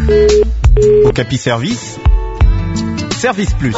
Okapi Service, Service Plus.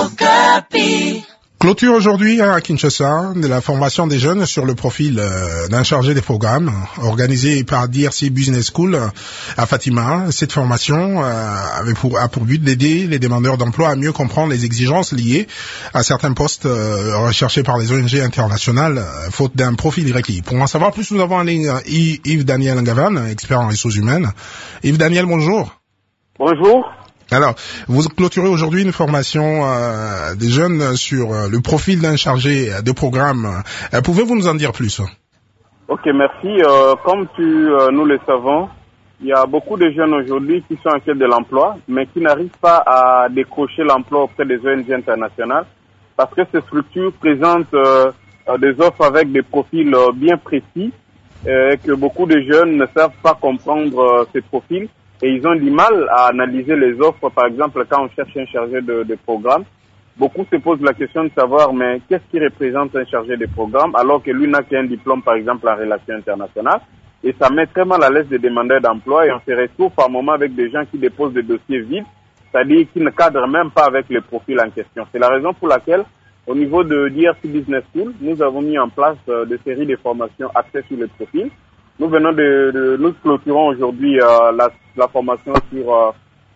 Okapi. Clôture aujourd'hui à Kinshasa de la formation des jeunes sur le profil d'un chargé des programmes organisé par DRC Business School à Fatima. Cette formation a pour but d'aider les demandeurs d'emploi à mieux comprendre les exigences liées à certains postes recherchés par les ONG internationales faute d'un profil requis. Pour en savoir plus, nous avons en ligne Yves Daniel Ngavan, expert en ressources humaines. Yves Daniel, bonjour. Bonjour. Alors, vous clôturez aujourd'hui une formation des jeunes sur le profil d'un chargé de programme. Pouvez-vous nous en dire plus? Ok, merci. Comme nous le savons, il y a beaucoup de jeunes aujourd'hui qui sont en quête de l'emploi, mais qui n'arrivent pas à décrocher l'emploi auprès des ONG internationales, parce que ces structures présentent des offres avec des profils bien précis, et que beaucoup de jeunes ne savent pas comprendre ces profils. Et ils ont du mal à analyser les offres. Par exemple, quand on cherche un chargé de programme, beaucoup se posent la question de savoir, mais qu'est-ce qui représente un chargé de programme alors que lui n'a qu'un diplôme, par exemple, en relations internationales. Et ça met très mal à l'aise des demandeurs d'emploi et on se retrouve par moments avec des gens qui déposent des dossiers vides, c'est-à-dire qui ne cadrent même pas avec les profils en question. C'est la raison pour laquelle, au niveau de DRC Business School, nous avons mis en place des séries de formations axées sur les profils. Nous venons nous clôturons aujourd'hui la formation sur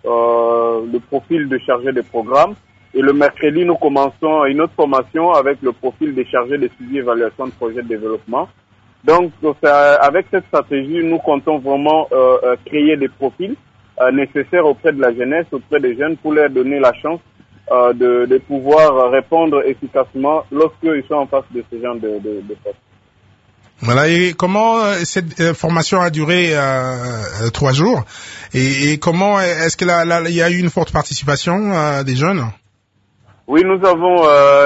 le profil de chargé de programme. Et le mercredi, nous commençons une autre formation avec le profil des chargés de suivi et évaluation de projets de développement. Donc, avec cette stratégie, nous comptons vraiment créer des profils nécessaires auprès de la jeunesse, auprès des jeunes, pour leur donner la chance de pouvoir répondre efficacement lorsqu'ils sont en face de ce genre de postes. Voilà, et comment cette formation a duré 3 jours et comment est-ce qu'il y a eu une forte participation des jeunes? Oui, nous avons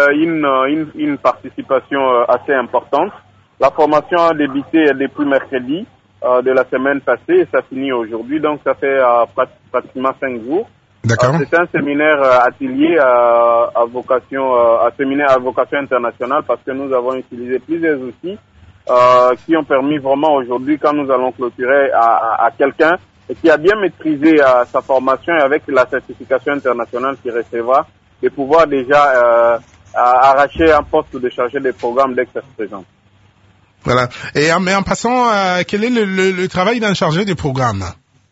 une participation assez importante. La formation a débuté depuis mercredi de la semaine passée et ça finit aujourd'hui, donc ça fait pratiquement 5 jours. D'accord. C'est un séminaire atelier à vocation internationale parce que nous avons utilisé plusieurs outils qui ont permis vraiment aujourd'hui, quand nous allons clôturer à quelqu'un et qui a bien maîtrisé sa formation et avec la certification internationale qu'il recevra, de pouvoir déjà arracher un poste de chargé de programme dès que ça se présente. Voilà. Et mais en passant, quel est le travail d'un chargé de programme?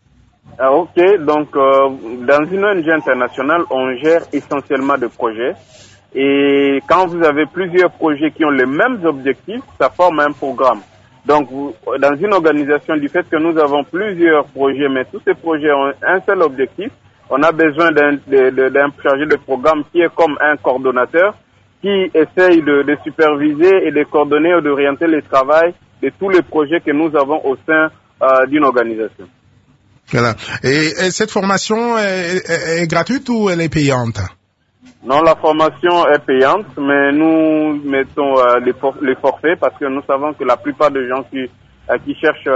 Ok, donc dans une ONG internationale, on gère essentiellement des projets. Et quand vous avez plusieurs projets qui ont les mêmes objectifs, ça forme un programme. Donc, dans une organisation, du fait que nous avons plusieurs projets, mais tous ces projets ont un seul objectif, on a besoin d'un chargé de programme qui est comme un coordonnateur, qui essaye de superviser et de coordonner ou d'orienter le travail de tous les projets que nous avons au sein d'une organisation. Voilà. Et cette formation est gratuite ou elle est payante? Non, la formation est payante, mais nous mettons les forfaits parce que nous savons que la plupart des gens qui cherchent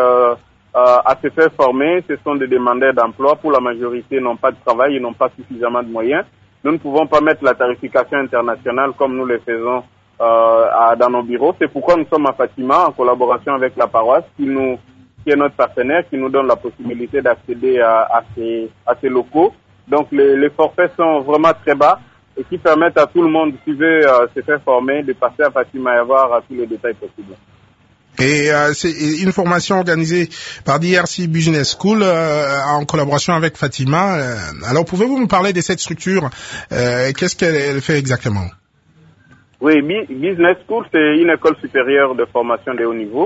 à se faire former, ce sont des demandeurs d'emploi. Pour la majorité, n'ont pas de travail, ils n'ont pas suffisamment de moyens. Nous ne pouvons pas mettre la tarification internationale comme nous le faisons dans nos bureaux. C'est pourquoi nous sommes à Fatima en collaboration avec la paroisse qui est notre partenaire, qui nous donne la possibilité d'accéder à ces locaux. Donc les forfaits sont vraiment très bas et qui permettent à tout le monde qui veut se faire former de passer à Fatima et avoir tous les détails possibles. Et c'est une formation organisée par DRC Business School en collaboration avec Fatima. Alors pouvez-vous me parler de cette structure? Qu'est-ce qu'elle fait exactement? Oui, Business School, c'est une école supérieure de formation de haut niveau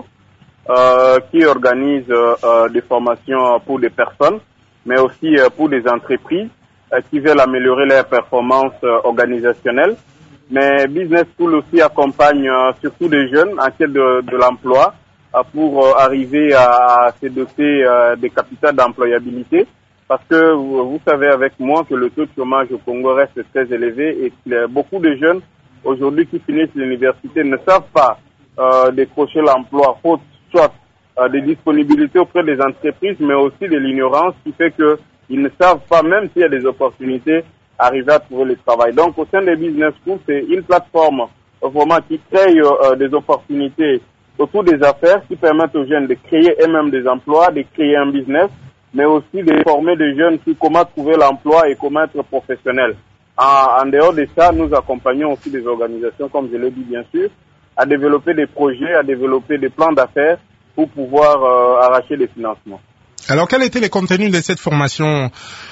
qui organise des formations pour des personnes, mais aussi pour des entreprises qui veulent améliorer leurs performances organisationnelles. Mais Business School aussi accompagne surtout des jeunes en quête de l'emploi pour arriver à se doter des capitales d'employabilité. Parce que vous savez avec moi que le taux de chômage au Congo reste très élevé et beaucoup de jeunes aujourd'hui qui finissent l'université ne savent pas décrocher l'emploi, faute soit des disponibilités auprès des entreprises, mais aussi de l'ignorance qui fait qu'ils ne savent pas, même s'il y a des opportunités, arriver à trouver le travail. Donc, au sein des Business Schools, c'est une plateforme vraiment qui crée des opportunités autour des affaires qui permettent aux jeunes de créer eux-mêmes des emplois, de créer un business, mais aussi de former des jeunes sur comment trouver l'emploi et comment être professionnel. En dehors de ça, nous accompagnons aussi des organisations, comme je l'ai dit bien sûr, à développer des projets, à développer des plans d'affaires pour pouvoir arracher des financements. Alors, quels étaient les contenus de cette formation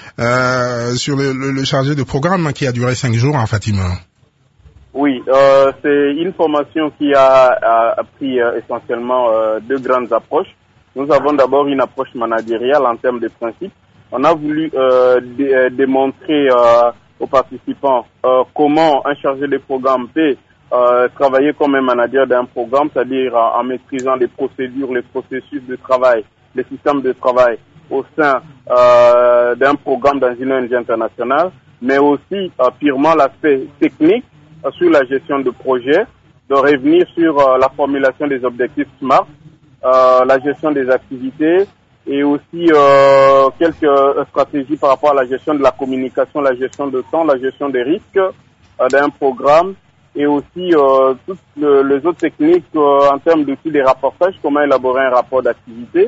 sur le chargé de programme qui a duré 5 jours en Fatima? Oui, c'est une formation qui a pris essentiellement deux grandes approches. Nous avons d'abord une approche managériale en termes de principes. On a voulu démontrer aux participants comment un chargé de programme peut travailler comme un manager d'un programme, c'est-à-dire en maîtrisant les procédures, les processus de travail, les systèmes de travail au sein d'un programme dans une ONG internationale, mais aussi purement l'aspect technique sur la gestion de projet, de revenir sur la formulation des objectifs SMART, la gestion des activités et aussi quelques stratégies par rapport à la gestion de la communication, la gestion de temps, la gestion des risques d'un programme et aussi toutes les autres techniques en termes d'outils de rapportage, comment élaborer un rapport d'activité,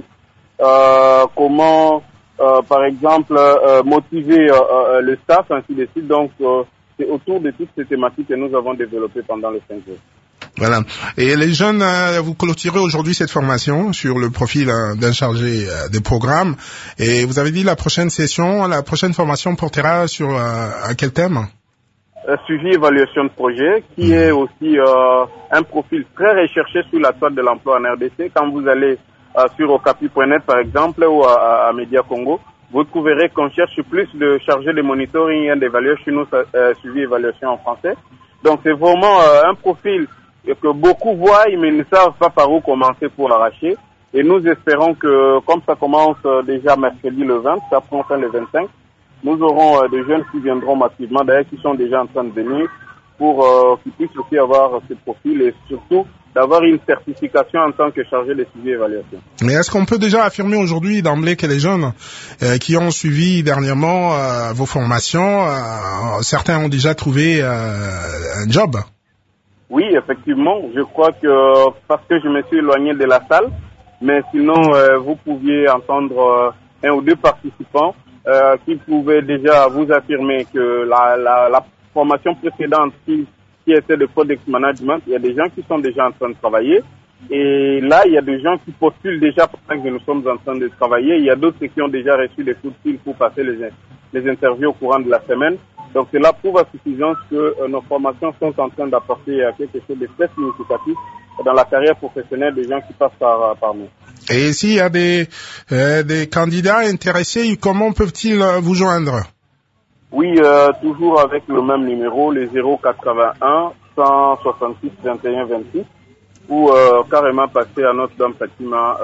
comment par exemple motiver le staff, ainsi de suite. Donc c'est autour de toutes ces thématiques que nous avons développées pendant les 5 jours. Voilà. Et les jeunes, vous clôturez aujourd'hui cette formation sur le profil d'un chargé de programme. Et vous avez dit la prochaine formation portera sur à quel thème? Suivi évaluation de projet, qui est aussi un profil très recherché sur la toile de l'emploi en RDC. Quand vous allez sur okapi.net par exemple ou à Média Congo, vous trouverez qu'on cherche plus de chargés de monitoring et d'évaluation, nous suivi évaluation en français. Donc c'est vraiment un profil que beaucoup voient mais ils ne savent pas par où commencer pour l'arracher. Et nous espérons que comme ça commence déjà mercredi le 20, ça prend fin le 25, nous aurons des jeunes qui viendront massivement, d'ailleurs qui sont déjà en train de venir pour qu'ils puissent aussi avoir ce profil et surtout d'avoir une certification en tant que chargé de suivi et évaluation. Mais est-ce qu'on peut déjà affirmer aujourd'hui d'emblée que les jeunes qui ont suivi dernièrement vos formations, certains ont déjà trouvé un job? Oui, effectivement. Je crois que parce que je me suis éloigné de la salle, mais sinon vous pouviez entendre un ou deux participants qui pouvaient déjà vous affirmer que la formation précédente qui était de Product Management, il y a des gens qui sont déjà en train de travailler. Et là, il y a des gens qui postulent déjà pendant que nous sommes en train de travailler. Il y a d'autres qui ont déjà reçu des coups de fil pour passer les interviews au courant de la semaine. Donc cela prouve à suffisance que nos formations sont en train d'apporter quelque chose de très significatif dans la carrière professionnelle des gens qui passent par nous. Et s'il y a des candidats intéressés, comment peuvent-ils vous joindre? Oui, toujours avec le même numéro, le 081 166 21 26, ou carrément passer à Notre-Dame Fatima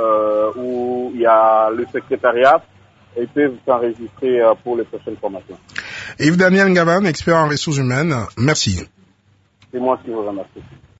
où il y a le secrétariat et ils peuvent s'enregistrer pour les prochaines formations. Yves Daniel Ngavan, expert en ressources humaines, merci. C'est moi qui vous remercie.